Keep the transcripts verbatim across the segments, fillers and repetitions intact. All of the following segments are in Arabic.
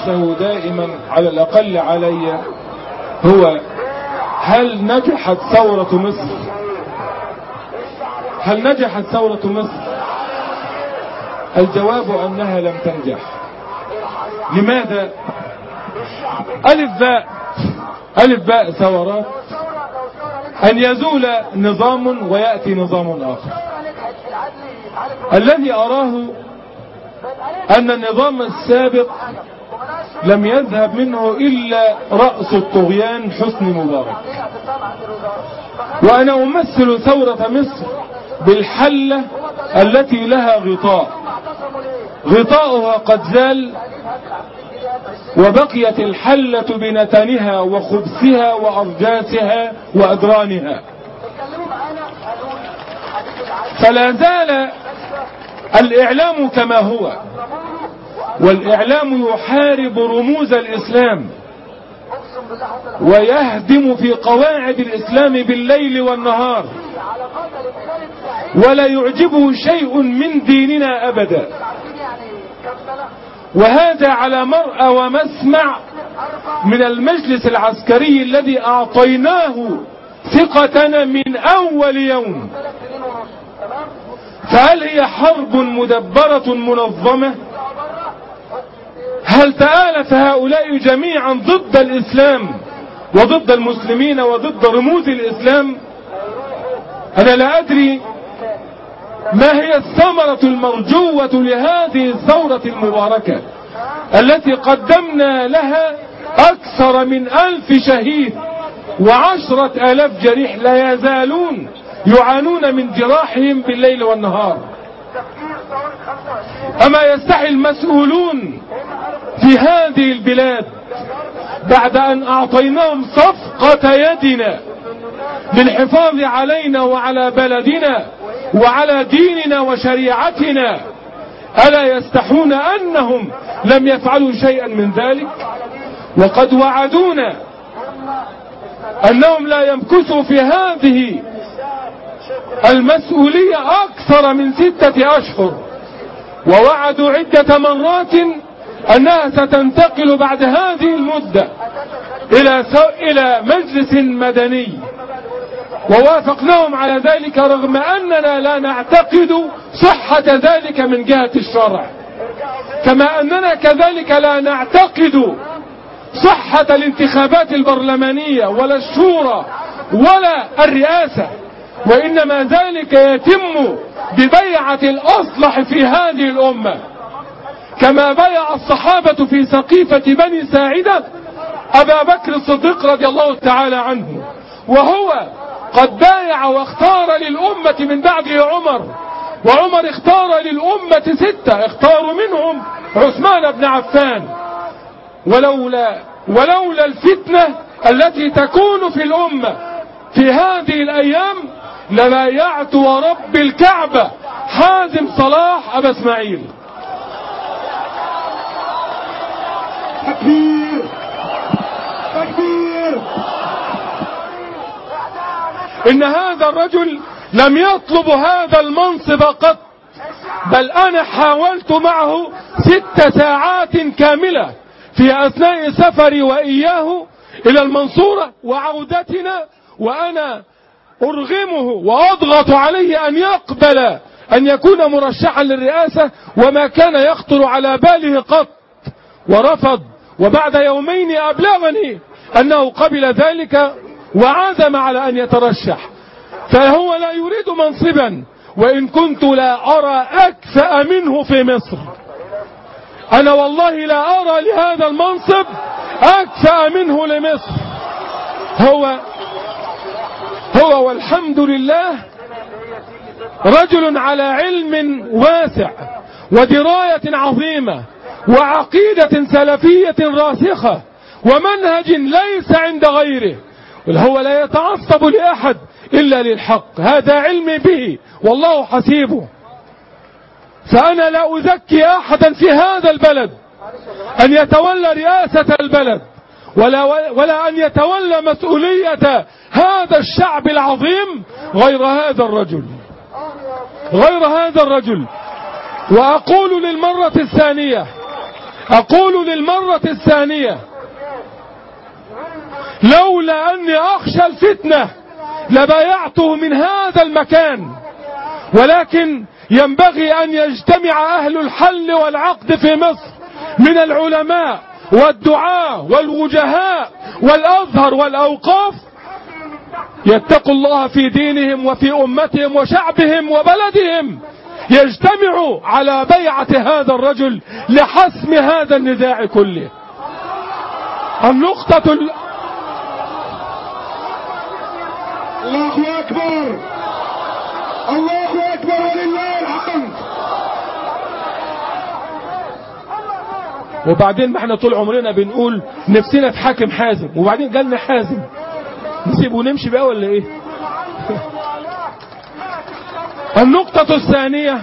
أطرحه دائما على الأقل علي هو: هل نجحت ثورة مصر؟ هل نجحت ثورة مصر؟ الجواب أنها لم تنجح. لماذا؟ ألف باء ألف باء ثورات: أن يزول نظام ويأتي نظام آخر. الذي أراه أن النظام السابق لم يذهب منه إلا رأس الطغيان حسني مبارك. وأنا أمثل ثورة مصر بالحلة التي لها غطاء، غطاؤها قد زال وبقيت الحلة بنتنها وخبثها وأرجاسها وأدرانها. فلا زال الإعلام كما هو، والإعلام يحارب رموز الإسلام ويهدم في قواعد الإسلام بالليل والنهار، ولا يعجبه شيء من ديننا أبدا. وهذا على مرأى ومسمع من المجلس العسكري الذي أعطيناه ثقتنا من أول يوم. فهل هي حرب مدبرة منظمة؟ هل تآلف هؤلاء جميعا ضد الإسلام وضد المسلمين وضد رموز الإسلام؟ أنا لا أدري ما هي الثمرة المرجوة لهذه الثورة المباركة التي قدمنا لها أكثر من ألف شهيد وعشرة آلاف جريح لا يزالون يعانون من جراحهم بالليل والنهار. أما يستحي المسؤولون في هذه البلاد بعد أن أعطيناهم صفقة يدنا للحفاظ علينا وعلى بلدنا وعلى ديننا وشريعتنا، ألا يستحون أنهم لم يفعلوا شيئا من ذلك؟ وقد وعدونا أنهم لا يمكثوا في هذه المسؤولية أكثر من ستة أشهر، ووعدوا عدة مرات أنها ستنتقل بعد هذه المدة إلى إلى مجلس مدني، ووافقناهم على ذلك رغم أننا لا نعتقد صحة ذلك من جهة الشرع، كما أننا كذلك لا نعتقد صحة الانتخابات البرلمانية ولا الشورى ولا الرئاسة، وإنما ذلك يتم ببيعة الأصلح في هذه الأمة، كما بيع الصحابة في سقيفة بني ساعدة أبا بكر الصديق رضي الله تعالى عنه، وهو قد بايع واختار للأمة من بعده عمر، وعمر اختار للأمة ستة، اختاروا منهم عثمان بن عفان. ولولا ولولا الفتنة التي تكون في الأمة في هذه الأيام لبايعت ورب الكعبة حازم صلاح أبا اسماعيل. تكبير تكبير. إن هذا الرجل لم يطلب هذا المنصب قط، بل أنا حاولت معه ست ساعات كاملة في أثناء سفري وإياه إلى المنصورة وعودتنا، وأنا أرغمه وأضغط عليه أن يقبل أن يكون مرشحا للرئاسة، وما كان يخطر على باله قط، ورفض. وبعد يومين أبلغني أنه قبل ذلك وعزم على أن يترشح، فهو لا يريد منصبا، وإن كنت لا أرى أكفأ منه في مصر. أنا والله لا أرى لهذا المنصب أكفأ منه لمصر. هو هو والحمد لله رجل على علم واسع ودراية عظيمة وعقيدة سلفية راسخة ومنهج ليس عند غيره، هو لا يتعصب لأحد إلا للحق، هذا علمي به والله حسيبه. فأنا لا أزكي أحدا في هذا البلد أن يتولى رئاسة البلد ولا, ولا أن يتولى مسؤولية هذا الشعب العظيم غير هذا الرجل غير هذا الرجل وأقول للمرة الثانية أقول للمرة الثانية لولا أني أخشى الفتنة لبايعته من هذا المكان، ولكن ينبغي أن يجتمع أهل الحل والعقد في مصر من العلماء والدعاة والوجهاء والأزهر والأوقاف، يتقوا الله في دينهم وفي أمتهم وشعبهم وبلدهم، يجتمعوا على بيعة هذا الرجل لحسم هذا النزاع كله. النقطة ال... الله أكبر، الله أكبر ولله الحمد. وبعدين ما احنا طول عمرنا بنقول نفسنا في حاكم حازم، وبعدين جالنا حازم، نسيبه ونمشي بقى ولا ايه؟ النقطة الثانية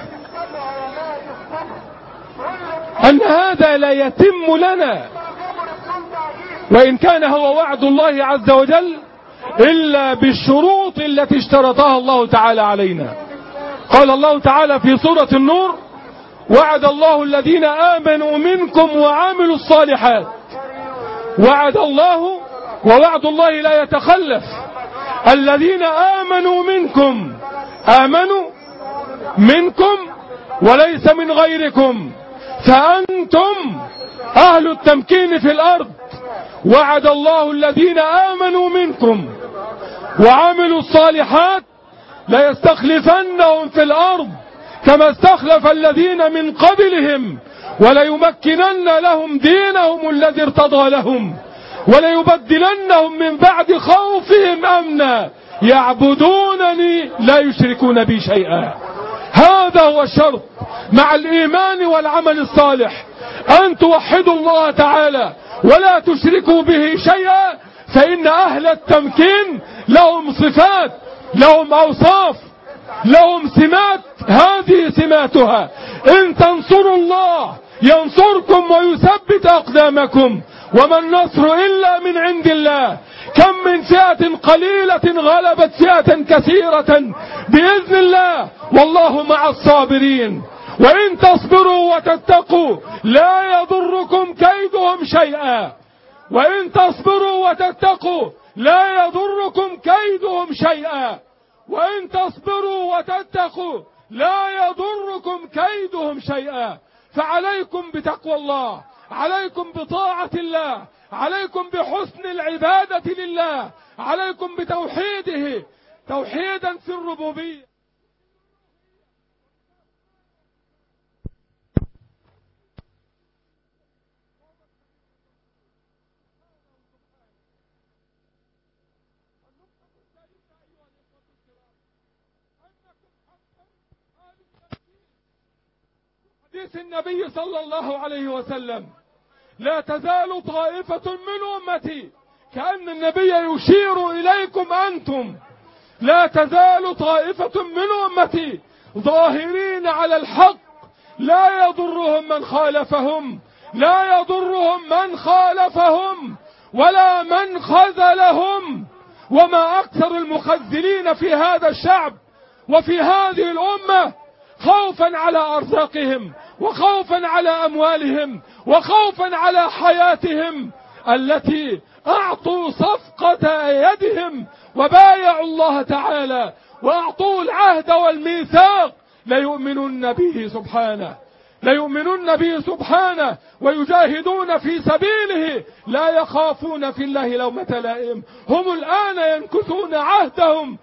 أن هذا لا يتم لنا وإن كان هو وعد الله عز وجل إلا بالشروط التي اشترطها الله تعالى علينا. قال الله تعالى في سورة النور: وعد الله الذين آمنوا منكم وعملوا الصالحات. وعد الله ووعد الله لا يتخلف. الذين آمنوا منكم، آمنوا منكم وليس من غيركم، فأنتم أهل التمكين في الأرض. وعد الله الذين آمنوا منكم وعملوا الصالحات ليستخلفنهم في الأرض كما استخلف الذين من قبلهم وليمكنن لهم دينهم الذي ارتضى لهم وليبدلنهم من بعد خوفهم أمنا يعبدونني لا يشركون بي شيئا. هذا هو الشرط مع الإيمان والعمل الصالح، أن توحدوا الله تعالى ولا تشركوا به شيئا، فإن أهل التمكين لهم صفات، لهم أوصاف، لهم سمات، هذه سماتها: إن تنصروا الله ينصركم ويثبت أقدامكم، وما النصر إلا من عند الله. كم من فئة قليلة غلبت فئة كثيرة بإذن الله، والله مع الصابرين. وإن تصبروا وتتقوا لا يضركم كيدهم شيئا. وإن تصبروا وتتقوا لا يضركم كيدهم شيئا. وإن تصبروا وتتقوا لا يضركم كيدهم شيئا. فعليكم بتقوى الله، عليكم بطاعة الله، عليكم بحسن العبادة لله، عليكم بتوحيده توحيدا في الربوبية. حديث النبي صلى الله عليه وسلم: لا تزال طائفة من أمتي، كأن النبي يشير إليكم أنتم، لا تزال طائفة من أمتي ظاهرين على الحق لا يضرهم من خالفهم، لا يضرهم من خالفهم ولا من خذلهم. وما أكثر المخذلين في هذا الشعب وفي هذه الأمة، خوفا على أرزاقهم وخوفا على أموالهم وخوفا على حياتهم التي أعطوا صفقة يدهم وبايعوا الله تعالى وأعطوا العهد والميثاق، ليؤمنن به سبحانه، ليؤمنن به سبحانه ويجاهدون في سبيله لا يخافون في الله لومة لائم. هم الآن ينكثون عهدهم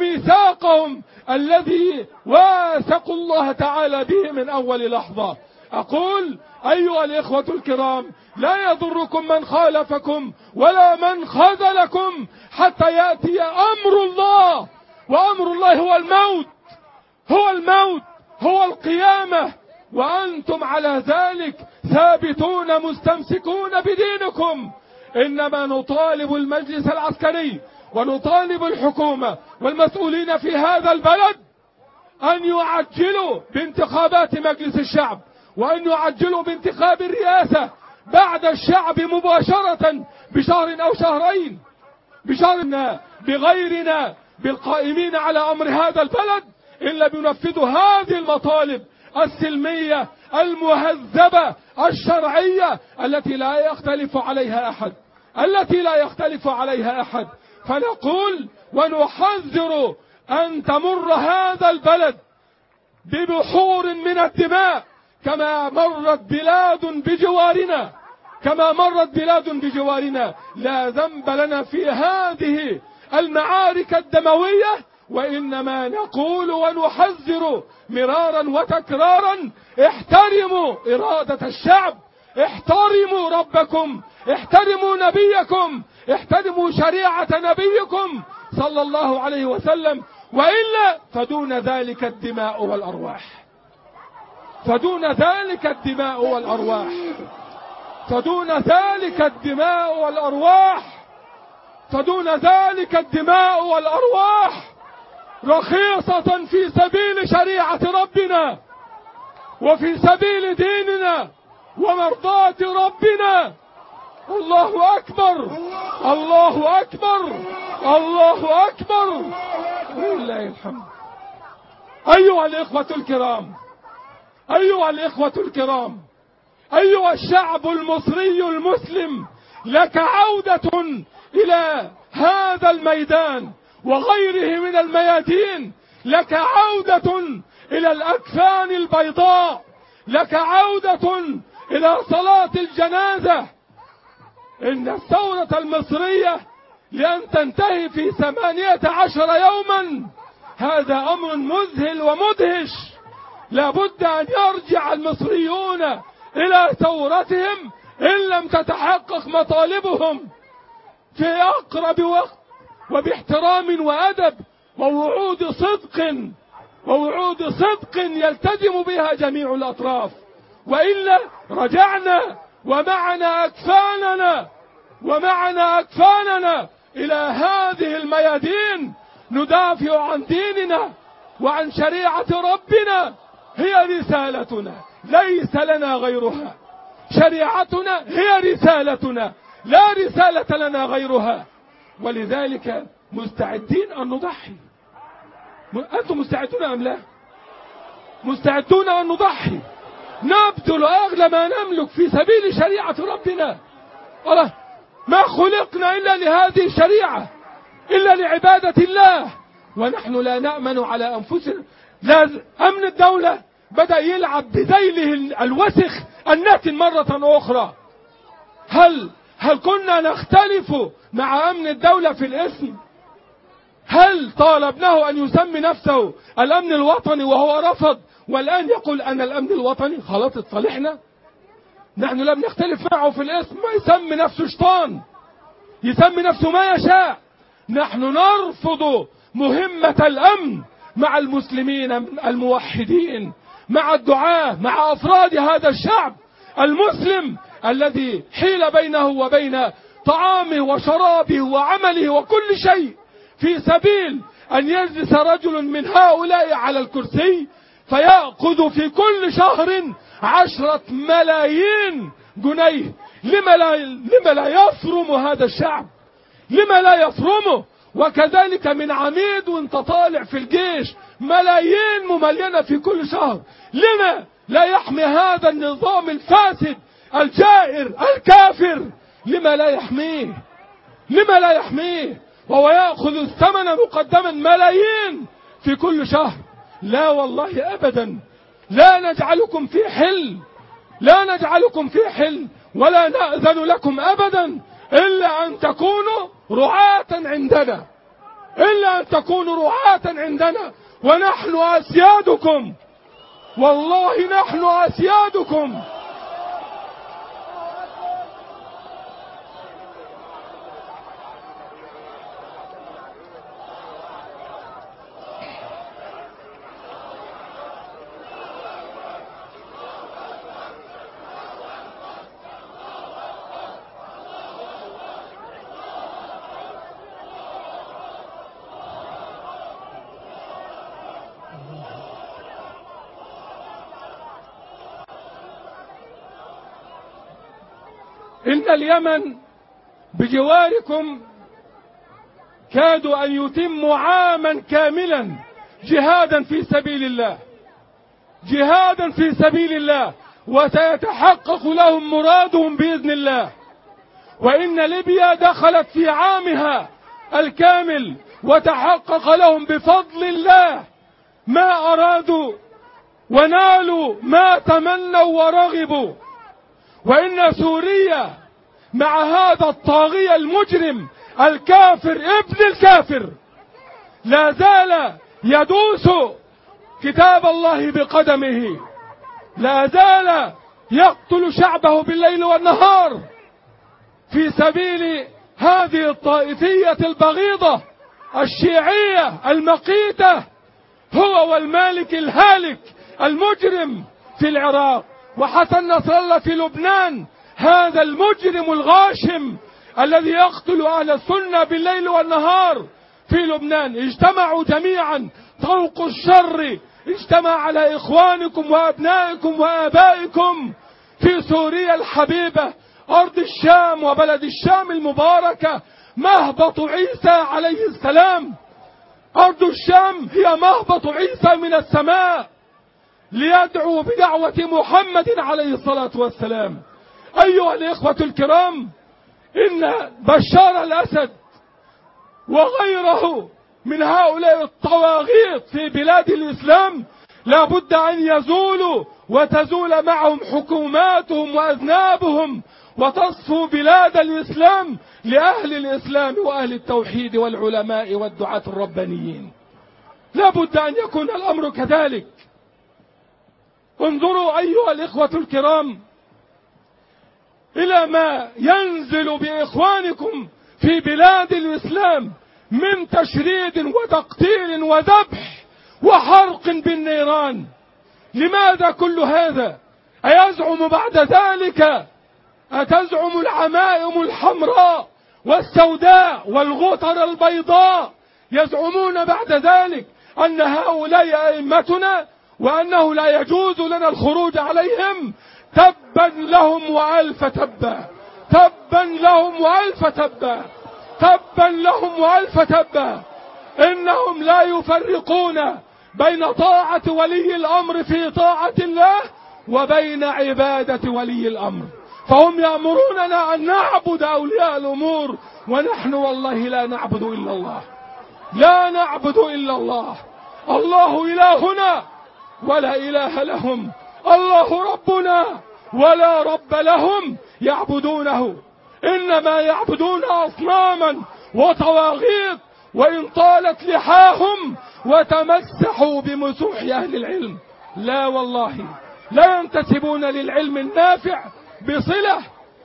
وميثاقهم الذي واثقوا الله تعالى به من أول لحظة. أقول أيها الإخوة الكرام: لا يضركم من خالفكم ولا من خذلكم حتى يأتي أمر الله، وأمر الله هو الموت، هو الموت هو القيامة، وأنتم على ذلك ثابتون مستمسكون بدينكم. إنما نطالب المجلس العسكري ونطالب الحكومة والمسؤولين في هذا البلد أن يعجلوا بانتخابات مجلس الشعب، وأن يعجلوا بانتخاب الرئاسة بعد الشعب مباشرة بشهر أو شهرين، بشهرنا بغيرنا بالقائمين على أمر هذا البلد، إلا بينفذوا هذه المطالب السلمية المهذبة الشرعية التي لا يختلف عليها أحد التي لا يختلف عليها أحد. فنقول ونحذر أن تمر هذا البلد ببحور من الدماء كما مرت بلاد بجوارنا كما مرت بلاد بجوارنا. لا ذنب لنا في هذه المعارك الدموية، وإنما نقول ونحذر مرارا وتكرارا: احترموا إرادة الشعب، احترموا ربكم، احترموا نبيكم، احترموا شريعة نبيكم صلى الله عليه وسلم، وإلا فدون ذلك الدماء والأرواح فدون ذلك الدماء والأرواح فدون ذلك الدماء والأرواح فدون ذلك الدماء والأرواح رخيصة في سبيل شريعة ربنا وفي سبيل ديننا ومرضاة ربنا. الله أكبر الله أكبر الله أكبر ولله الحمد. أيها الإخوة الكرام أيها الإخوة الكرام أيها الشعب المصري المسلم، لك عودة إلى هذا الميدان وغيره من الميادين، لك عودة إلى الأكفان البيضاء، لك عودة إلى صلاة الجنازة. إن الثورة المصرية لأن تنتهي في ثمانية عشر يوما هذا أمر مذهل ومدهش. لابد أن يرجع المصريون إلى ثورتهم إن لم تتحقق مطالبهم في أقرب وقت وباحترام وأدب ووعود صدق ووعود صدق يلتزم بها جميع الأطراف، وإلا رجعنا ومعنا أكفاننا ومعنا أكفاننا إلى هذه الميادين ندافع عن ديننا وعن شريعة ربنا. هي رسالتنا ليس لنا غيرها، شريعتنا هي رسالتنا لا رسالة لنا غيرها، ولذلك مستعدين أن نضحي. أنتم مستعدون أم لا؟ مستعدون أن نضحي، نبذل أغلى ما نملك في سبيل شريعة ربنا. الله، ما خلقنا إلا لهذه الشريعة، إلا لعبادة الله، ونحن لا نأمن على أنفسنا. لا، أمن الدولة بدأ يلعب بذيله الوسخ الناتن مرة أخرى. هل هل كنا نختلف مع أمن الدولة في الاسم؟ هل طالبناه أن يسمي نفسه الأمن الوطني وهو رفض، والآن يقول أنا الأمن الوطني؟ خلاص اتصالحنا. نحن لم نختلف معه في الاسم، ما يسمي نفسه شيطان، يسمي نفسه ما يشاء. نحن نرفض مهمة الأمن مع المسلمين الموحدين، مع الدعاة، مع أفراد هذا الشعب المسلم الذي حيل بينه وبين طعامه وشرابه وعمله وكل شيء في سبيل أن يجلس رجل من هؤلاء على الكرسي فيأخذ في كل شهر عشرة ملايين جنيه. لما لا, لما لا يفرم هذا الشعب؟ لما لا يفرمه؟ وكذلك من عميد وانت طالع في الجيش ملايين مملينة في كل شهر. لما لا يحمي هذا النظام الفاسد الجائر الكافر؟ لما لا يحميه؟ لما لا يحميه وهو يأخذ الثمن مقدما ملايين في كل شهر؟ لا والله أبدا، لا نجعلكم في حل، لا نجعلكم في حل ولا نأذن لكم أبدا إلا أن تكونوا رعاة عندنا، إلا أن تكونوا رعاة عندنا، ونحن أسيادكم، والله نحن أسيادكم. إن اليمن بجواركم كادوا أن يتموا عاما كاملا جهادا في سبيل الله. جهادا في سبيل الله، وسيتحقق لهم مرادهم بإذن الله. وإن ليبيا دخلت في عامها الكامل، وتحقق لهم بفضل الله ما أرادوا ونالوا ما تمنوا ورغبوا. وإن سوريا مع هذا الطاغية المجرم الكافر ابن الكافر لا زال يدوس كتاب الله بقدمه، لا زال يقتل شعبه بالليل والنهار في سبيل هذه الطائفية البغيضة الشيعية المقيتة، هو والمالك الهالك المجرم في العراق، وحسن نصر الله في لبنان، هذا المجرم الغاشم الذي يقتل أهل السنة بالليل والنهار في لبنان. اجتمعوا جميعا طوق الشر، اجتمع على إخوانكم وأبنائكم وآبائكم في سوريا الحبيبة، أرض الشام وبلد الشام المباركة، مهبط عيسى عليه السلام. أرض الشام هي مهبط عيسى من السماء ليدعو بدعوة محمد عليه الصلاة والسلام. أيها الإخوة الكرام، إن بشار الأسد وغيره من هؤلاء الطواغيت في بلاد الإسلام لا بد أن يزولوا، وتزول معهم حكوماتهم وأذنابهم، وتصفو بلاد الإسلام لأهل الإسلام وأهل التوحيد والعلماء والدعاة الربانيين. لا بد أن يكون الأمر كذلك. انظروا أيها الإخوة الكرام إلى ما ينزل بإخوانكم في بلاد الإسلام من تشريد وتقتيل وذبح وحرق بالنيران. لماذا كل هذا؟ أيزعم بعد ذلك، أتزعم العمائم الحمراء والسوداء والغتر البيضاء يزعمون بعد ذلك أن هؤلاء أئمتنا وأنه لا يجوز لنا الخروج عليهم؟ تبا لهم وألف تبا، تبا لهم وألف تبا، تبا لهم وألف تبا. إنهم لا يفرقون بين طاعة ولي الأمر في طاعة الله وبين عبادة ولي الأمر، فهم يأمروننا أن نعبد أولياء الأمور، ونحن والله لا نعبد إلا الله، لا نعبد إلا الله. الله إلهنا ولا إله لهم، الله ربنا ولا رب لهم يعبدونه، إنما يعبدون أصناما وطواغيت، وإن طالت لحاهم وتمسحوا بمسوح أهل العلم. لا والله لا ينتسبون للعلم النافع بصلة.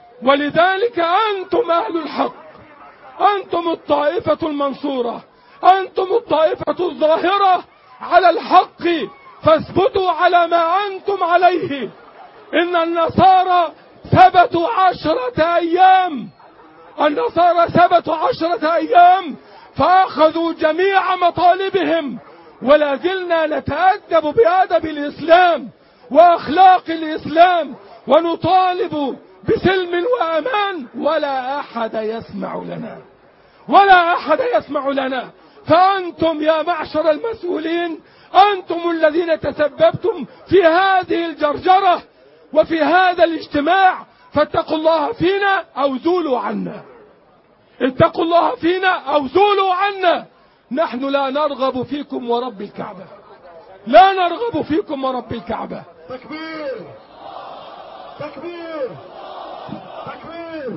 ولذلك أنتم أهل الحق، أنتم الطائفة المنصورة، أنتم الطائفة الظاهرة على الحق، فاثبتوا على ما أنتم عليه. إن النصارى ثبتوا عشرة أيام، النصارى ثبتوا عشرة أيام فأخذوا جميع مطالبهم، ولا زلنا نتأدب بأدب الإسلام وأخلاق الإسلام ونطالب بسلم وأمان، ولا أحد يسمع لنا، ولا أحد يسمع لنا. فأنتم يا معشر المسؤولين أنتم الذين تسببتم في هذه الجرجرة وفي هذا الاجتماع، فاتقوا الله فينا أو زولوا عنا، اتقوا الله فينا أو زولوا عنا. نحن لا نرغب فيكم ورب الكعبة، لا نرغب فيكم ورب الكعبة. تكبير تكبير تكبير.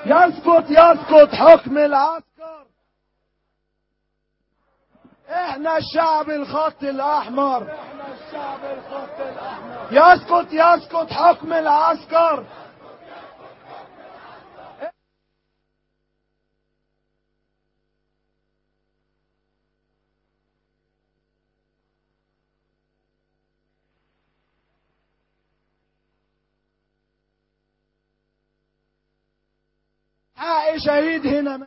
يسقط يسقط حكم العسكر. احنا الشعب الخط الاحمر. احنا الشعب الخط الاحمر. يسقط يسقط حكم العسكر. حق شهيد هنا.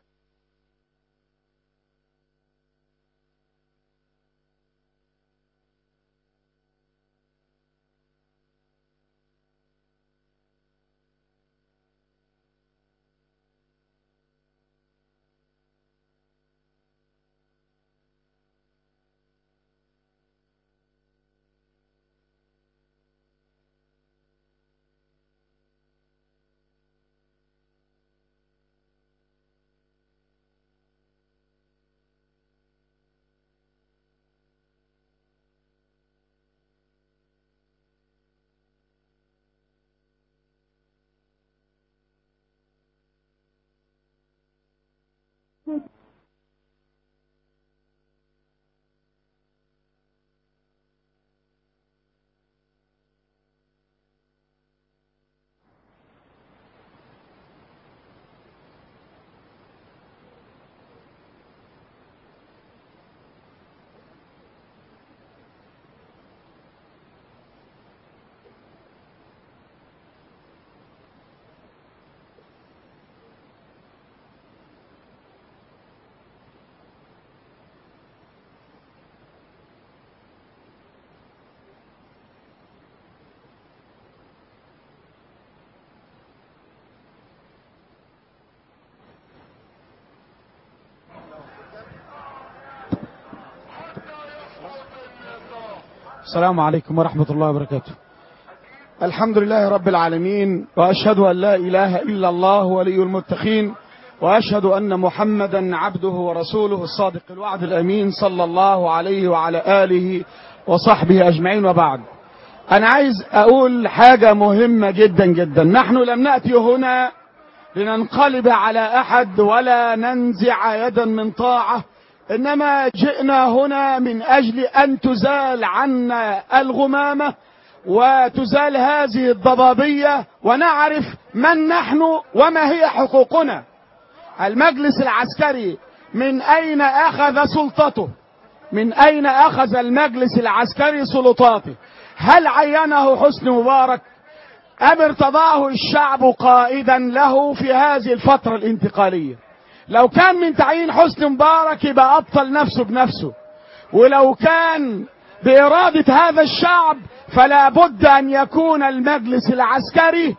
السلام عليكم ورحمة الله وبركاته. الحمد لله رب العالمين، وأشهد أن لا إله إلا الله ولي المتقين، وأشهد أن محمدا عبده ورسوله الصادق الوعد الأمين صلى الله عليه وعلى آله وصحبه أجمعين. وبعد، أنا عايز أقول حاجة مهمة جدا جدا. نحن لم نأتي هنا لننقلب على أحد ولا ننزع يدا من طاعة، إنما جئنا هنا من أجل أن تزال عنا الغمامة وتزال هذه الضبابية ونعرف من نحن وما هي حقوقنا. المجلس العسكري من أين أخذ سلطته؟ من أين أخذ المجلس العسكري سلطاته؟ هل عينه حسني مبارك أم ارتضاه الشعب قائدا له في هذه الفترة الانتقالية؟ لو كان من تعيين حسني مبارك يبقى أبطل نفسه بنفسه، ولو كان بإرادة هذا الشعب فلا بد أن يكون المجلس العسكري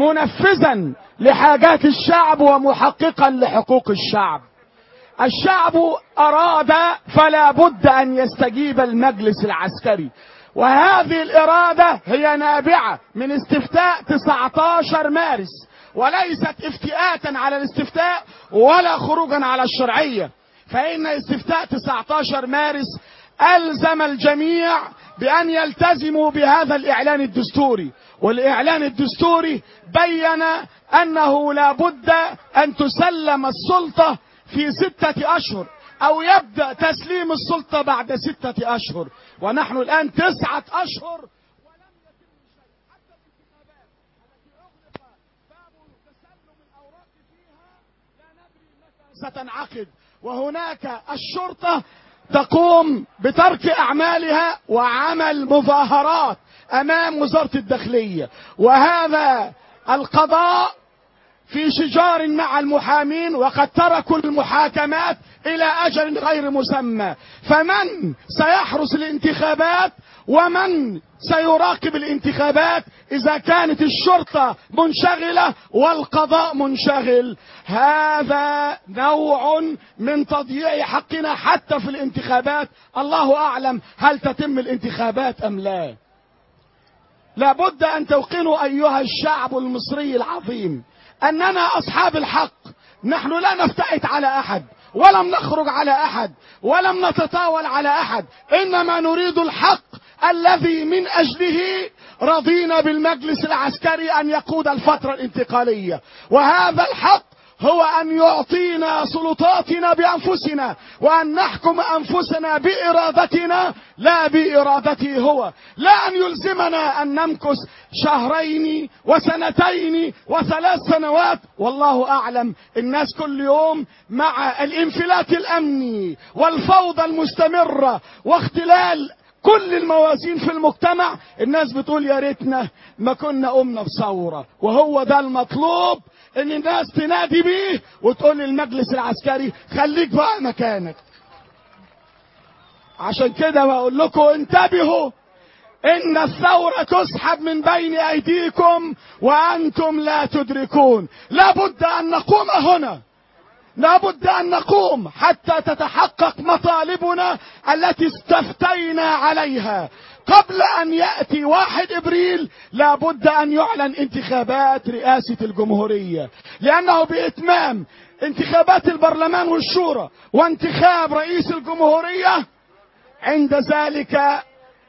منفذا لحاجات الشعب ومحققا لحقوق الشعب. الشعب أراد فلا بد أن يستجيب المجلس العسكري، وهذه الإرادة هي نابعة من استفتاء تسعة عشر مارس، وليست افتئاتا على الاستفتاء ولا خروجا على الشرعية. فإن استفتاء تسعة عشر مارس ألزم الجميع بأن يلتزموا بهذا الإعلان الدستوري، والإعلان الدستوري بين أنه لا بد أن تسلم السلطة في ستة أشهر، أو يبدأ تسليم السلطة بعد ستة أشهر، ونحن الآن تسعة أشهر ولم يتم شيء. حتى الانتخابات التي أغلق باب تسلم الأوراق فيها لا ندري متى ستنعقد، وهناك الشرطة تقوم بترك أعمالها وعمل مظاهرات أمام وزارة الداخلية، وهذا القضاء في شجار مع المحامين، وقد تركوا المحاكمات إلى أجل غير مسمى. فمن سيحرس الانتخابات ومن سيراقب الانتخابات إذا كانت الشرطة منشغلة والقضاء منشغل؟ هذا نوع من تضييع حقنا حتى في الانتخابات. الله أعلم هل تتم الانتخابات أم لا. لابد أن توقنوا أيها الشعب المصري العظيم أننا أصحاب الحق. نحن لا نفتئت على أحد ولم نخرج على أحد ولم نتطاول على أحد، إنما نريد الحق الذي من أجله رضينا بالمجلس العسكري أن يقود الفترة الانتقالية، وهذا الحق هو أن يعطينا سلطاتنا بأنفسنا، وأن نحكم أنفسنا بإرادتنا لا بإرادته هو، لا أن يلزمنا أن نمكث شهرين وسنتين وثلاث سنوات. والله أعلم الناس كل يوم مع الانفلات الأمني والفوضى المستمرة واختلال كل الموازين في المجتمع، الناس بتقول يا ريتنا ما كنا قمنا بثورة. وهو ده المطلوب، ان الناس تنادي بيه وتقول للمجلس العسكري خليك بقى مكانك. عشان كده بقول لكم انتبهوا، ان الثورة تسحب من بين ايديكم وانتم لا تدركون. لابد ان نقوم هنا، لابد أن نقوم حتى تتحقق مطالبنا التي استفتينا عليها. قبل أن يأتي واحد إبريل لابد أن يعلن انتخابات رئاسة الجمهورية، لأنه بإتمام انتخابات البرلمان والشورى وانتخاب رئيس الجمهورية عند ذلك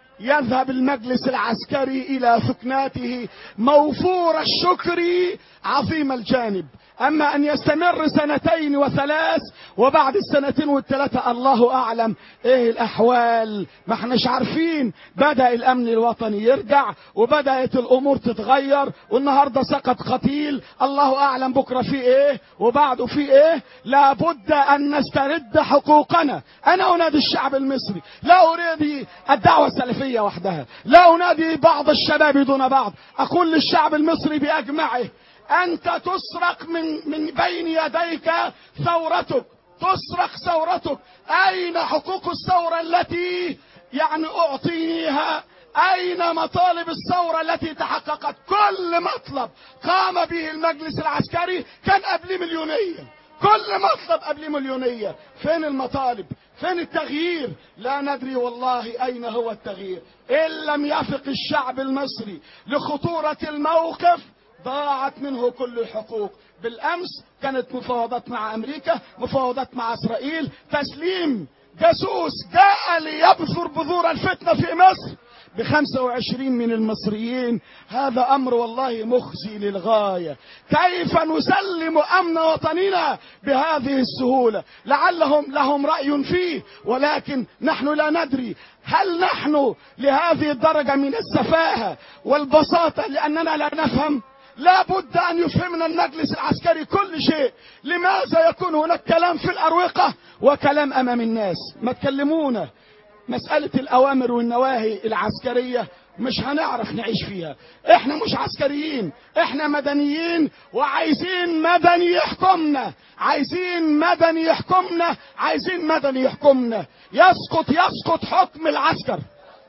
يذهب المجلس العسكري إلى سكناته موفور الشكر عظيم الجانب. أما أن يستمر سنتين وثلاث وبعد السنتين والثلاثة الله أعلم إيه الأحوال، ما احناش عارفين. بدأ الأمن الوطني يرجع وبدأت الأمور تتغير، والنهاردة سقط قتيل، الله أعلم بكرة في إيه وبعده في إيه. لابد أن نسترد حقوقنا. أنا أنادي الشعب المصري، لا أريد الدعوة السلفية وحدها، لا أنادي بعض الشباب دون بعض، أقول للشعب المصري بأجمعه أنت تسرق من من بين يديك ثورتك، تسرق ثورتك. أين حقوق الثورة التي يعني أعطينيها؟ أين مطالب الثورة التي تحققت؟ كل مطلب قام به المجلس العسكري كان قبل مليونية، كل مطلب قبل مليونية. فين المطالب؟ فين التغيير؟ لا ندري والله أين هو التغيير. إن لم يفق الشعب المصري لخطورة الموقف ضاعت منه كل الحقوق. بالأمس كانت مفاوضات مع أمريكا، مفاوضات مع إسرائيل، تسليم جاسوس جاء ليبذر بذور الفتنة في مصر بخمسة وعشرين من المصريين. هذا أمر والله مخزي للغاية. كيف نسلم أمن وطننا بهذه السهولة؟ لعلهم لهم رأي فيه، ولكن نحن لا ندري. هل نحن لهذه الدرجة من السفاهة والبساطة لأننا لا نفهم؟ لا بد أن يفهمنا المجلس العسكري كل شيء. لماذا يكون هناك كلام في الأروقة وكلام أمام الناس؟ ما تكلمونا. مسألة الأوامر والنواهي العسكرية مش هنعرف نعيش فيها. احنا مش عسكريين، احنا مدنيين، وعايزين مدني يحكمنا، عايزين مدني يحكمنا، عايزين مدني يحكمنا. يسقط يسقط حكم العسكر،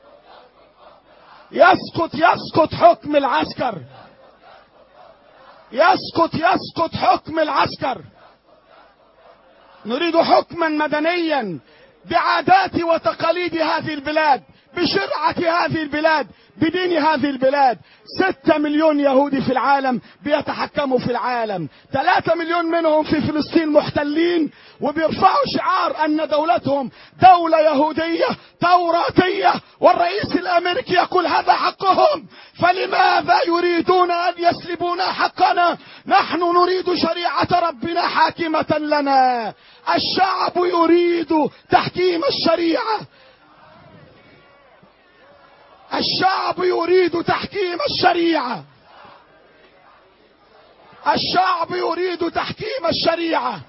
يسقط يسقط حكم العسكر، يسقط يسقط حكم العسكر. نريد حكما مدنيا بعادات وتقاليد هذه البلاد، بشرعة هذه البلاد، بدين هذه البلاد. ستة مليون يهودي في العالم بيتحكموا في العالم، ثلاثة مليون منهم في فلسطين محتلين، وبيرفعوا شعار أن دولتهم دولة يهودية توراتية، والرئيس الأمريكي يقول هذا حقهم. فلماذا يريدون أن يسلبونا حقنا؟ نحن نريد شريعة ربنا حاكمة لنا. الشعب يريد تحكيم الشريعة، الشعب يريد تحكيم الشريعة، الشعب يريد تحكيم الشريعة.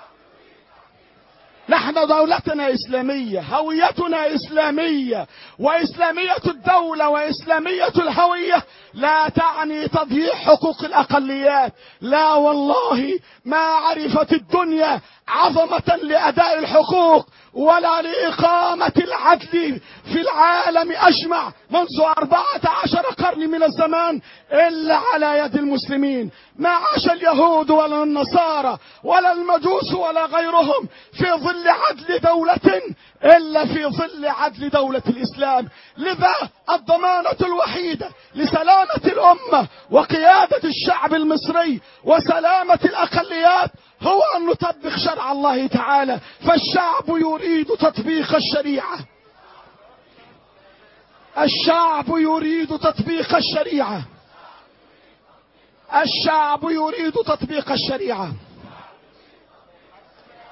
نحن دولتنا إسلامية، هويتنا إسلامية، وإسلامية الدولة وإسلامية الهوية لا تعني تضييع حقوق الأقليات. لا والله ما عرفت الدنيا عظمة لأداء الحقوق ولا لإقامة العدل في العالم أجمع منذ أربعة عشر قرن من الزمان إلا على يد المسلمين. ما عاش اليهود ولا النصارى ولا المجوس ولا غيرهم في ظل عدل دولة إلا في ظل عدل دولة الإسلام. لذا الضمانة الوحيدة لسلامة الأمة وقيادة الشعب المصري وسلامة الأقليات هو أن نطبق شرع الله تعالى. فالشعب يريد تطبيق الشريعة، الشعب يريد تطبيق الشريعة، الشعب يريد تطبيق الشريعة.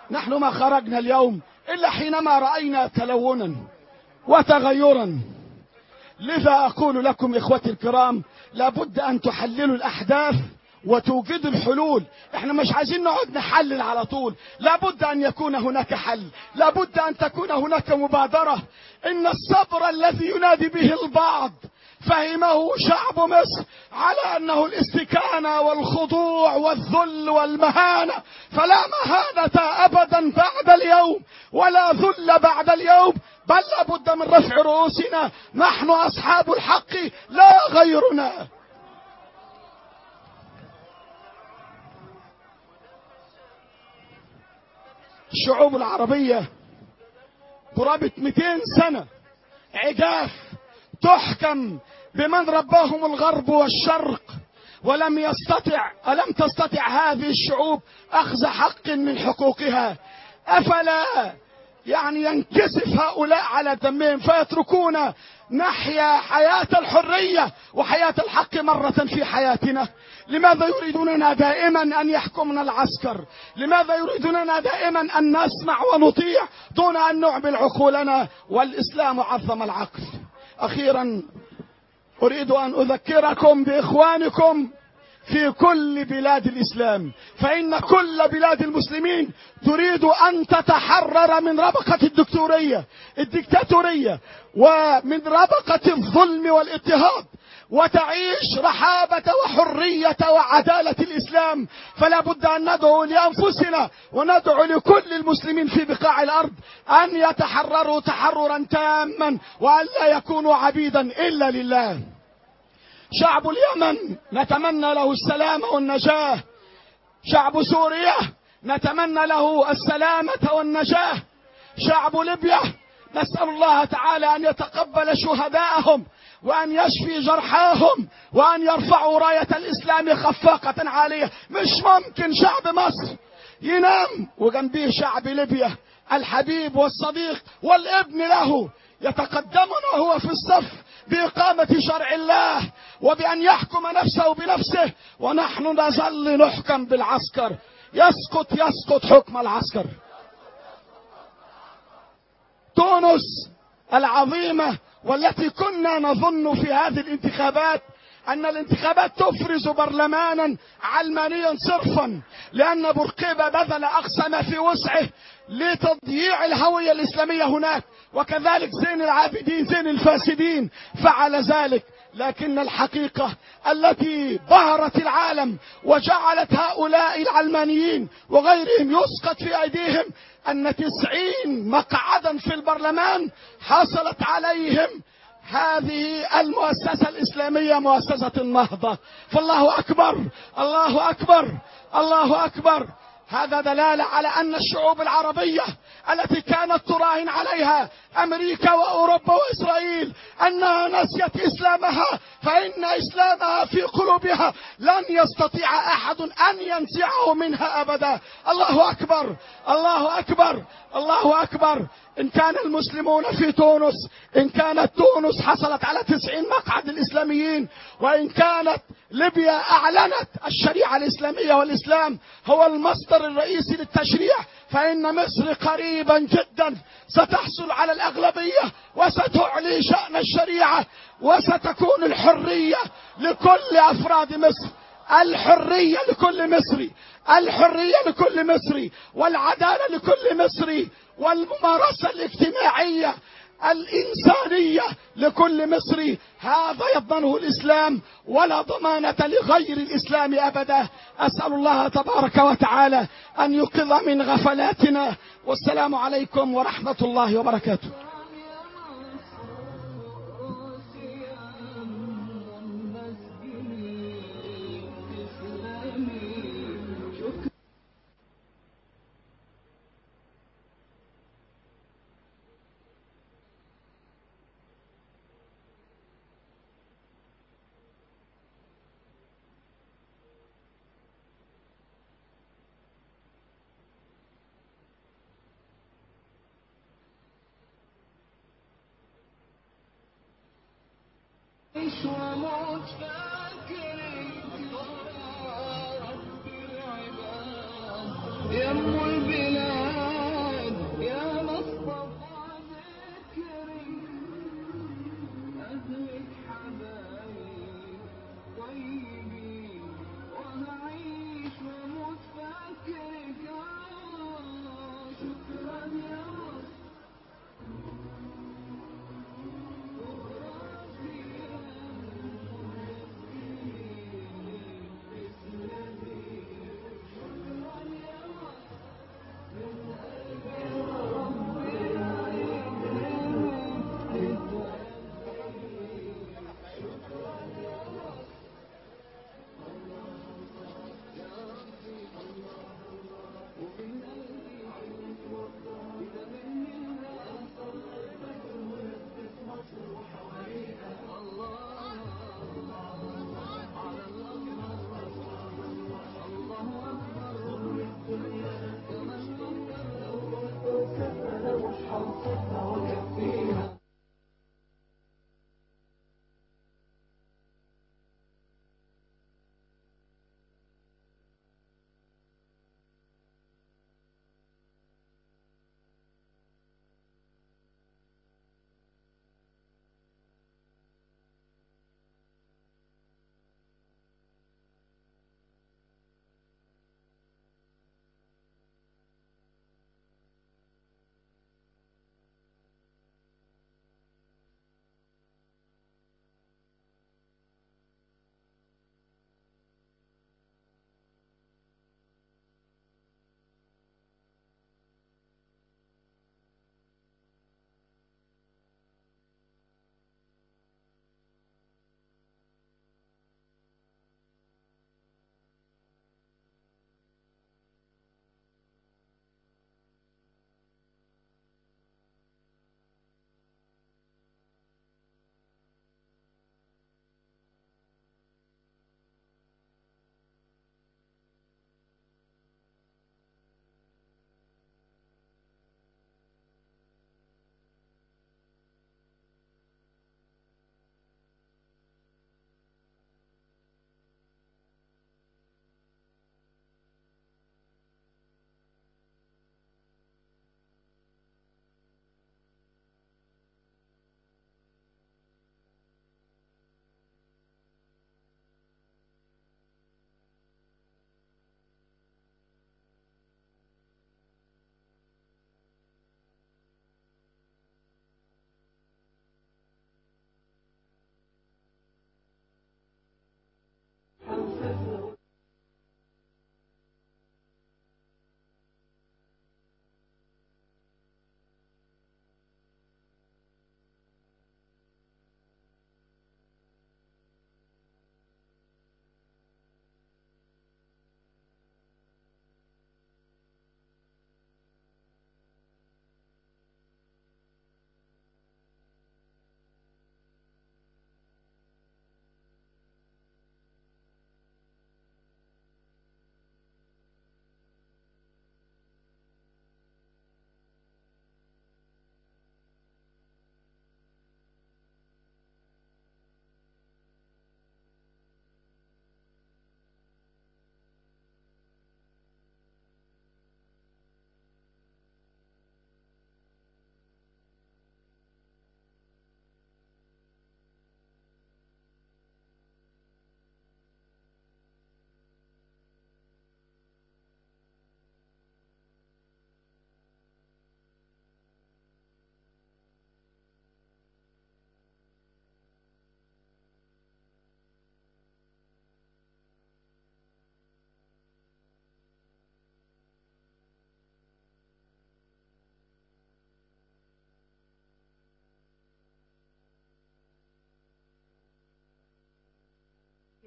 نحن ما خرجنا اليوم إلا حينما رأينا تلونا وتغيرا. لذا أقول لكم إخوتي الكرام، لابد أن تحللوا الأحداث وتوجدوا الحلول. احنا مش عايزين نقعد نحلل على طول، لابد أن يكون هناك حل، لابد أن تكون هناك مبادرة. إن الصبر الذي ينادي به البعض فهمه شعب مصر على أنه الاستكانة والخضوع والذل والمهانة، فلا مهانة أبدا بعد اليوم ولا ذل بعد اليوم، بل لابد من رفع رؤوسنا. نحن أصحاب الحق لا غيرنا. الشعوب العربية قرابة مئتين سنة عجاف تحكم بمن رباهم الغرب والشرق، ولم يستطع ألم تستطع هذه الشعوب أخذ حق من حقوقها. أفلا يعني ينكسف هؤلاء على دمهم فيتركون نحيا حياة الحرية وحياة الحق مرة في حياتنا؟ لماذا يريدوننا دائما أن يحكمنا العسكر؟ لماذا يريدوننا دائما أن نسمع ونطيع دون أن نعمل عقولنا؟ والإسلام عظم العقل. أخيرا أريد أن أذكركم بإخوانكم في كل بلاد الإسلام، فإن كل بلاد المسلمين تريد أن تتحرر من ربقة الدكتورية الدكتاتورية ومن ربقة الظلم والاضطهاد، وتعيش رحابة وحرية وعدالة الإسلام. فلا بد أن ندعو لأنفسنا وندعو لكل المسلمين في بقاع الأرض أن يتحرروا تحررا تاما وأن لا يكونوا عبيدا إلا لله. شعب اليمن نتمنى له السلامة والنجاة، شعب سوريا نتمنى له السلامة والنجاة، شعب ليبيا نسأل الله تعالى أن يتقبل شهداءهم وأن يشفي جرحاهم وأن يرفعوا راية الإسلام خفاقة عالية. مش ممكن شعب مصر ينام وجنبيه شعب ليبيا الحبيب والصديق والابن له يتقدمنا وهو في الصف بإقامة شرع الله وبأن يحكم نفسه بنفسه، ونحن نظل نحكم بالعسكر. يسقط يسقط حكم العسكر. تونس العظيمة والتي كنا نظن في هذه الانتخابات أن الانتخابات تفرز برلمانا علمانيا صرفا، لأن بورقيبة بذل أقصى ما في وسعه لتضييع الهوية الإسلامية هناك، وكذلك زين العابدين زين الفاسدين فعل ذلك. لكن الحقيقة التي بهرت العالم وجعلت هؤلاء العلمانيين وغيرهم يسقط في أيديهم أن تسعين مقعدا في البرلمان حصلت عليهم هذه المؤسسة الإسلامية مؤسسة النهضة. فالله أكبر الله أكبر الله أكبر. هذا دلالة على أن الشعوب العربية التي كانت تراهن عليها أمريكا وأوروبا وإسرائيل أنها نسيت إسلامها، فإن إسلامها في قلوبها لن يستطيع أحد أن ينزعه منها أبدا. الله أكبر الله أكبر الله أكبر. إن كان المسلمون في تونس إن كانت تونس حصلت على تسعين مقعد الإسلاميين، وإن كانت ليبيا أعلنت الشريعة الإسلامية والإسلام هو المصدر الرئيسي للتشريع، فإن مصر قريبا جدا ستحصل على الأغلبية وستعلي شأن الشريعة وستكون الحرية لكل أفراد مصر، الحرية لكل مصري، الحرية لكل مصري، والعدالة لكل مصري، والممارسة الاجتماعية الإنسانية لكل مصري. هذا يضمنه الإسلام ولا ضمانة لغير الإسلام أبدا. أسأل الله تبارك وتعالى أن يوقظ من غفلاتنا، والسلام عليكم ورحمة الله وبركاته. عيش وموت فاكرين رب العباد يم البلاد.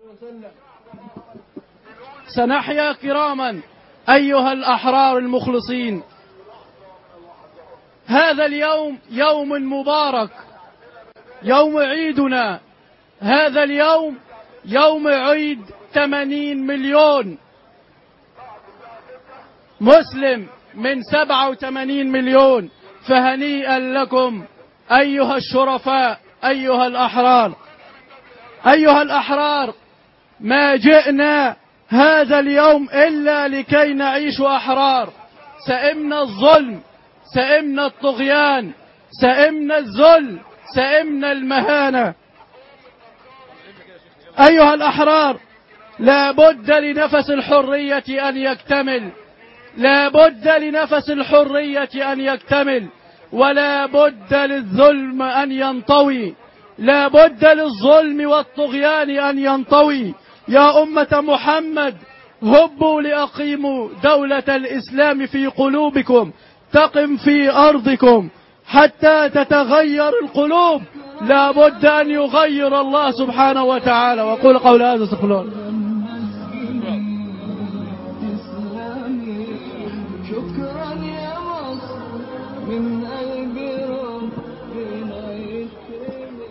سنحيا كراما أيها الأحرار المخلصين. هذا اليوم يوم مبارك، يوم عيدنا. هذا اليوم يوم عيد ثمانين مليون مسلم من سبعة وثمانين مليون. فهنيئا لكم أيها الشرفاء، أيها الأحرار. أيها الأحرار، ما جئنا هذا اليوم إلا لكي نعيش أحرار. سئمنا الظلم، سئمنا الطغيان، سئمنا الذل، سئمنا المهانة. أيها الأحرار، لا بد لنفس الحرية أن يكتمل، لا بد لنفس الحرية أن يكتمل، ولا بد للظلم أن ينطوي، لا بد للظلم والطغيان أن ينطوي. يا أمة محمد، هبوا لأقيموا دولة الإسلام في قلوبكم، تقم في أرضكم حتى تتغير القلوب. لا بد أن يغير الله سبحانه وتعالى. وقول قول هذا استغفر الله. شكرا يا مصر من قلب ربنا يكرمك.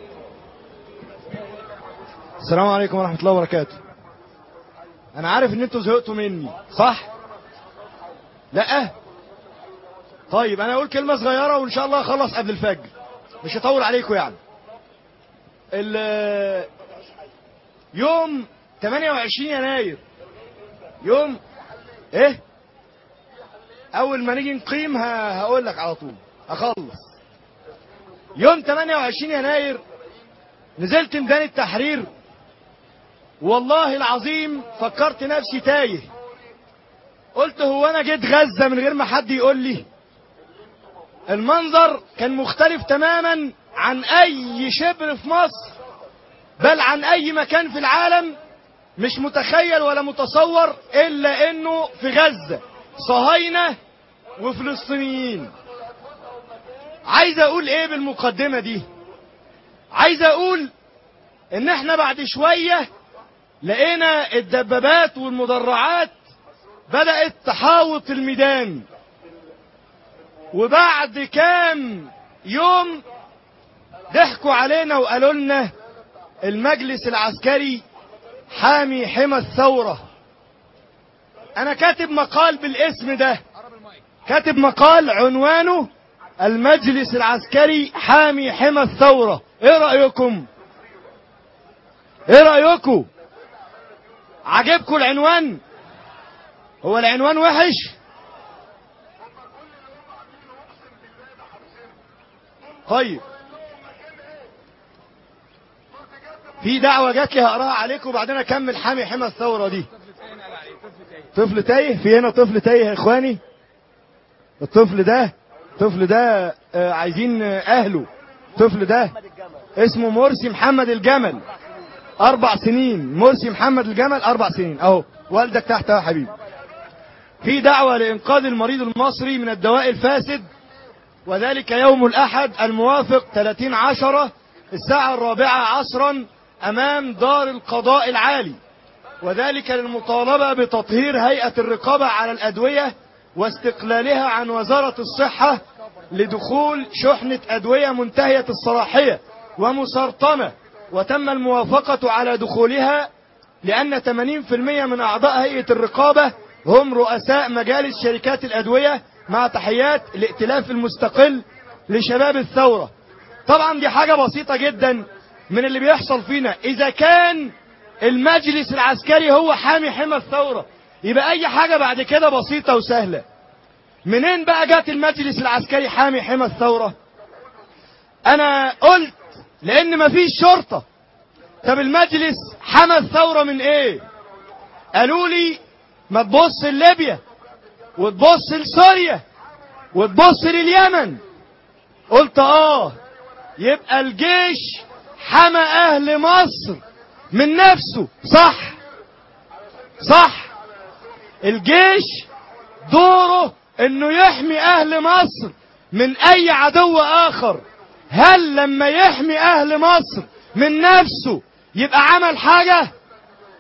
السلام عليكم ورحمة الله وبركاته. أنا عارف إن أنتوا زهقتوا مني، صح؟ لأ؟ طيب أنا أقول كلمة صغيرة وإن شاء الله أخلص قبل الفجر، مش هطول عليكم يعني. ال يوم ثمانية وعشرين يناير، يوم إيه؟ أول ما نيجي نقيم هقول لك على طول، أخلص. يوم ثمانية وعشرين يناير نزلت ميدان التحرير، والله العظيم فكرت نفسي تايه. قلت هو أنا جيت غزة من غير ما حد يقول لي؟ المنظر كان مختلف تماما عن أي شبر في مصر، بل عن أي مكان في العالم. مش متخيل ولا متصور إلا إنه في غزة صهاينة وفلسطينيين. عايز أقول إيه بالمقدمة دي؟ عايز أقول إن إحنا بعد شوية لقينا الدبابات والمدرعات بدأت تحاوط الميدان، وبعد كام يوم ضحكوا علينا وقالوا لنا المجلس العسكري حامي حمى الثورة. أنا كاتب مقال بالاسم ده، كاتب مقال عنوانه المجلس العسكري حامي حمى الثورة. ايه رأيكم؟ ايه رأيكم؟ عجبكم العنوان؟ هو العنوان وحش؟ طيب في دعوة جات لي هقراها عليكم وبعدين اكمل حامي حمى الثورة دي. طفل تايه؟ في هنا طفل تايه يا اخواني. الطفل ده الطفل ده آه عايزين آه اهله. الطفل ده اسمه مرسي محمد الجمل، اربع سنين. مرسي محمد الجمل اربع سنين اهو، والدك تحت يا حبيبي. في دعوة لانقاذ المريض المصري من الدواء الفاسد، وذلك يوم الاحد الموافق ثلاثين عشرة الساعة الرابعة عصرا امام دار القضاء العالي، وذلك للمطالبة بتطهير هيئة الرقابة على الادوية واستقلالها عن وزارة الصحة لدخول شحنة ادوية منتهية الصلاحية ومسرطنة، وتم الموافقة على دخولها لأن ثمانين بالمئة من أعضاء هيئة الرقابة هم رؤساء مجالس شركات الأدوية، مع تحيات الائتلاف المستقل لشباب الثورة. طبعا دي حاجة بسيطة جدا من اللي بيحصل فينا. إذا كان المجلس العسكري هو حامي حمى الثورة، يبقى أي حاجة بعد كده بسيطة وسهلة. منين بقى جات المجلس العسكري حامي حمى الثورة؟ أنا قلت لأن مفيش شرطة. طب المجلس حمى الثورة من إيه؟ قالوا لي ما تبص لليبيا وتبص لسوريا وتبص لليمن. قلت آه، يبقى الجيش حمى أهل مصر من نفسه. صح صح، الجيش دوره انه يحمي اهل مصر من اي عدو اخر. هل لما يحمي اهل مصر من نفسه يبقى عمل حاجة؟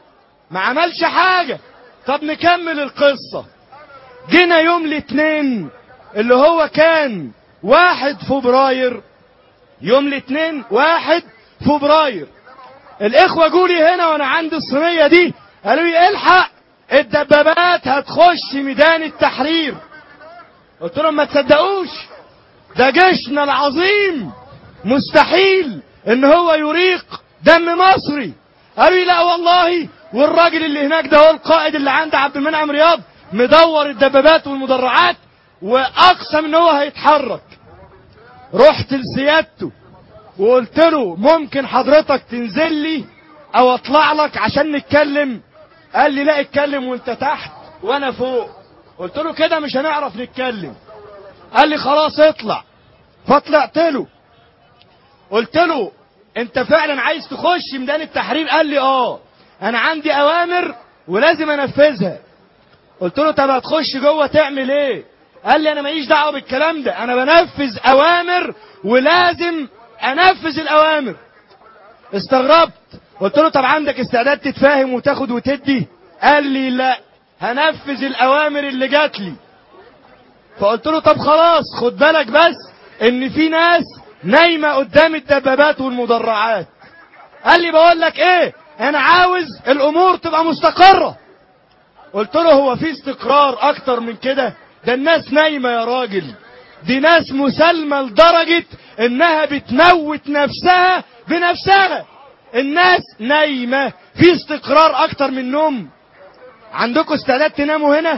ما عملش حاجة. طب نكمل القصة. جينا يوم الاثنين اللي هو كان واحد فبراير، يوم الاثنين واحد فبراير، الاخوة جولي هنا وانا عندي الصينية دي، قالوا لي الحق الدبابات هتخش ميدان التحرير. قلت لهم ما تصدقوش، ده جيشنا العظيم مستحيل ان هو يريق دم مصري. قالوا لي لا والله، والراجل اللي هناك ده هو القائد اللي عند عبد المنعم رياض مدور الدبابات والمدرعات واقسم ان هو هيتحرك. رحت لسيادته وقلت له ممكن حضرتك تنزل لي او اطلع لك عشان نتكلم؟ قال لي لا اتكلم وانت تحت وانا فوق. قلت له كده مش هنعرف نتكلم. قال لي خلاص اطلع. فطلعت له قلت له انت فعلا عايز تخش ميدان التحرير؟ قال لي اه انا عندي اوامر ولازم انفذها. قلت له طب هتخش جوه تعمل ايه؟ قال لي انا ماليش دعوه بالكلام ده، انا بنفذ اوامر ولازم انفذ الاوامر. استغربت. قلت له طب عندك استعداد تتفاهم وتاخد وتدي؟ قال لي لا، هنفذ الاوامر اللي جات لي. فقلت له طب خلاص خد بالك بس ان في ناس نايمه قدام الدبابات والمدرعات. قال لي بقول لك ايه، انا عاوز الامور تبقى مستقره. قلت له هو في استقرار اكتر من كده؟ ده الناس نايمه يا راجل، دي ناس مسالمه لدرجه انها بتموت نفسها بنفسها. الناس نايمه، في استقرار اكتر من نوم؟ عندكم استعداد تناموا هنا؟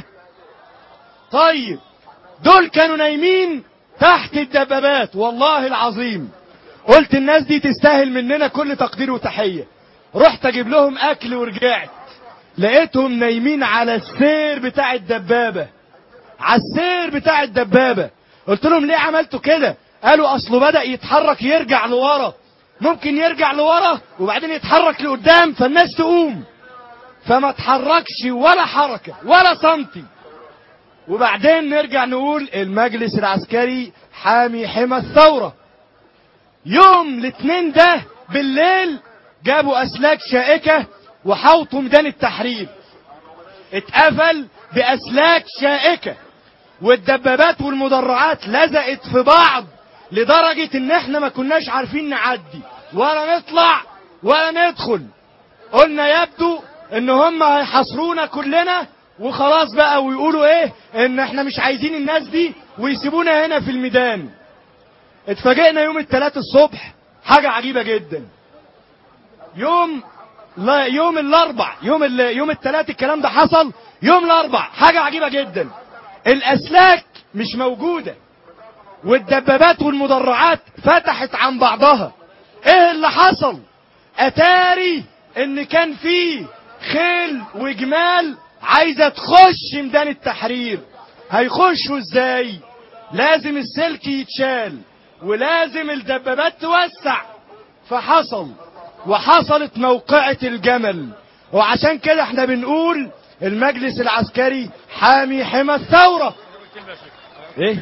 طيب دول كانوا نايمين تحت الدبابات. والله العظيم قلت الناس دي تستاهل مننا كل تقدير وتحيه. رحت اجيب لهم اكل ورجعت لقيتهم نايمين على السير بتاع الدبابه، على السير بتاع الدبابه. قلت لهم ليه عملتوا كده؟ قالوا اصله بدأ يتحرك يرجع لورا، ممكن يرجع لورا وبعدين يتحرك لقدام فالناس تقوم. فما اتحركش ولا حركه ولا سنتي. وبعدين نرجع نقول المجلس العسكري حامي حمى الثوره. يوم الاثنين ده بالليل جابوا اسلاك شائكه وحوطوا ميدان التحرير، اتقفل باسلاك شائكه والدبابات والمدرعات لزقت في بعض لدرجه ان احنا ما كناش عارفين نعدي ولا نطلع ولا ندخل. قلنا يبدو ان هم هيحاصرونا كلنا وخلاص بقى، ويقولوا ايه ان احنا مش عايزين الناس دي ويسيبونا هنا في الميدان. اتفاجئنا يوم الثلاث الصبح حاجه عجيبه جدا. يوم لا يوم الاربع يوم ال... يوم الثلاث الكلام ده حصل. يوم الاربع حاجه عجيبه جدا، الاسلاك مش موجوده والدبابات والمدرعات فتحت عن بعضها. ايه اللي حصل؟ اتاري ان كان في خيل وجمال عايزه تخش ميدان التحرير. هيخشوا ازاي؟ لازم السلك يتشال ولازم الدبابات توسع. فحصل وحصلت موقعة الجمل. وعشان كده احنا بنقول المجلس العسكري حامي حمى الثورة. ايه؟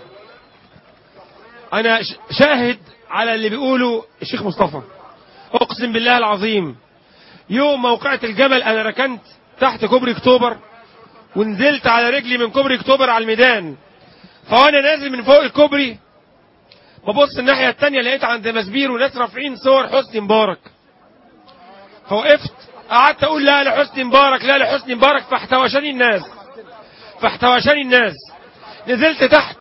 انا شاهد على اللي بيقوله الشيخ مصطفى. اقسم بالله العظيم يوم موقعة الجمل انا ركنت تحت كوبري اكتوبر ونزلت على رجلي من كوبري اكتوبر على الميدان. فوانا نازل من فوق الكوبري ببص الناحية التانية لقيت عند مسبير وناس رافعين صور حسني مبارك. فوقفت قعدت اقول لا لحسني مبارك لا لحسني مبارك، فاحتوشاني الناس فاحتوشاني الناس نزلت تحت